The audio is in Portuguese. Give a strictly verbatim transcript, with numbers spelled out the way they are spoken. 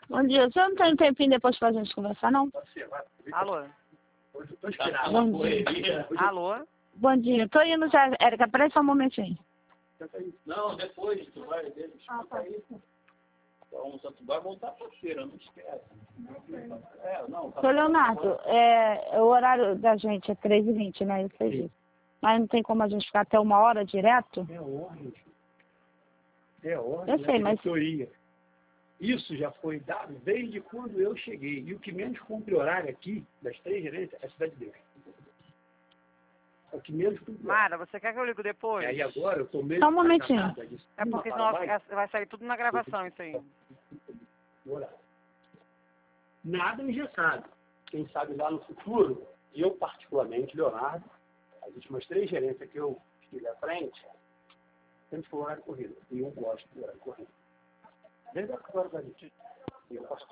Bom dia. Você não tem um tempinho depois pra gente conversar, não? Alô? Bom dia. Alô? Bom dia. Tô indo já, Érica. Peraí só um momentinho. Não, depois tu vai ver. Ah, tá. Então, tu vai voltar pra feira, não esquece. É, não. Tá. Seu Leonardo, é, o horário da gente é três e vinte, né? Eu sei disso. Mas não tem como a gente ficar até uma hora direto? É ordem. É ordem. Eu sei, né? mas... Teoria. Isso já foi dado desde quando eu cheguei. E o que menos cumpre horário aqui, das três gerências, é a Cidade de Deus. É o que menos cumpre horário. Mara, você quer que eu ligo depois? E aí agora eu tô meio... Só um momentinho. É porque senão vai sair tudo na gravação isso aí. Nada engessado. Quem sabe lá no futuro, eu particularmente, Leonardo, as últimas três gerências que eu estive à frente, sempre foi horário corrido. E eu gosto do horário corrido. Desde a hora da gente. Eu posso